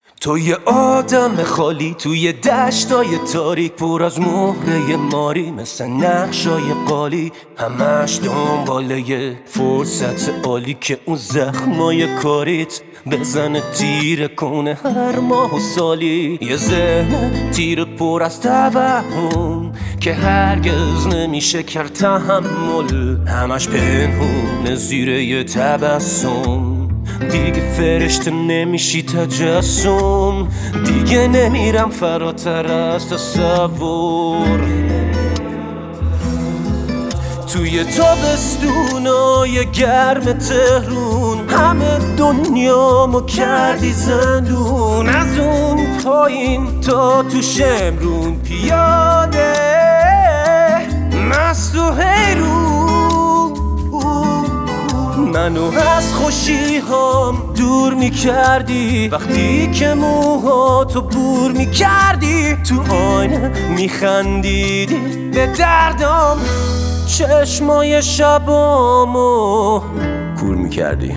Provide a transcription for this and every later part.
تو یه آدم خالی توی دشتای تاریک، پر از مهره ماری مثل نقشای قالی. همش دنباله یه فرصت عالی که اون زخمای کاریت بزنه تیره کنه هر ماه و سالی. یه ذهن تیره پر از توهم که هرگز نمیشه کرد تحمل، همش پنهونه زیر یه تبسم. دیگه فرشته نمیشی تجسم، دیگه نمیرم فراتر از تصور. توی تابستونای گرم تهرون همه دنیامو کردی زندون. از اون پایین تا تو شمرون پیاده مست و حیرون، منو از خوشی هم دور میکردی. وقتی که موهاتو بور میکردی، تو آینه میخندیدی به دردم، چشمای شبامو کور میکردی.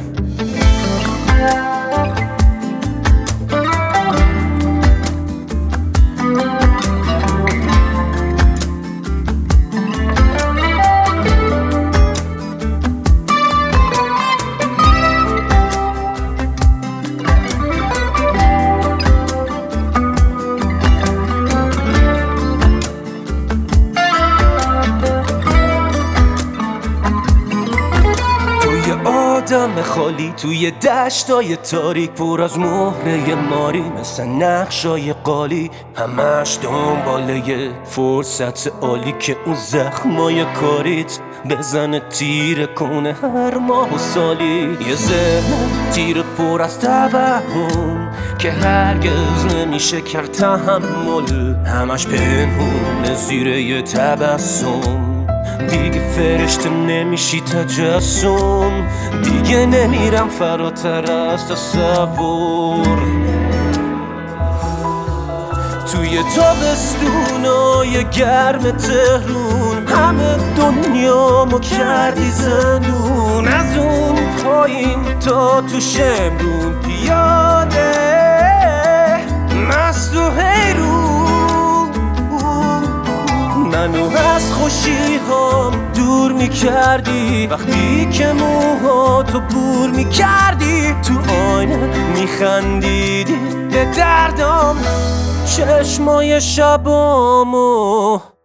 آدم خالی توی دشتای تاریک، پر از مهره ماری مثل نقشای قالی. همش دنباله یه فرصت عالی که اون زخمای کاریت بزنه تیره کنه هر ماه و سالی. یه ذهن تیره پر از توهم که هرگز نمیشه کرد تحمل، همش پنهونه زیر یه تبسم. دیگه فرشته نمیشی تجسم، دیگه نمیرم فراتر از تصور. توی تابستونای گرم تهرون همه دنیامو کردی زندون. از اون پایین تا تو شمرون پیاده مست و حیرون، منو از خوشی هم دور میکردی. وقتی که موهاتو بور میکردی، تو آینه میخندیدی به دردم، چشمای شبامو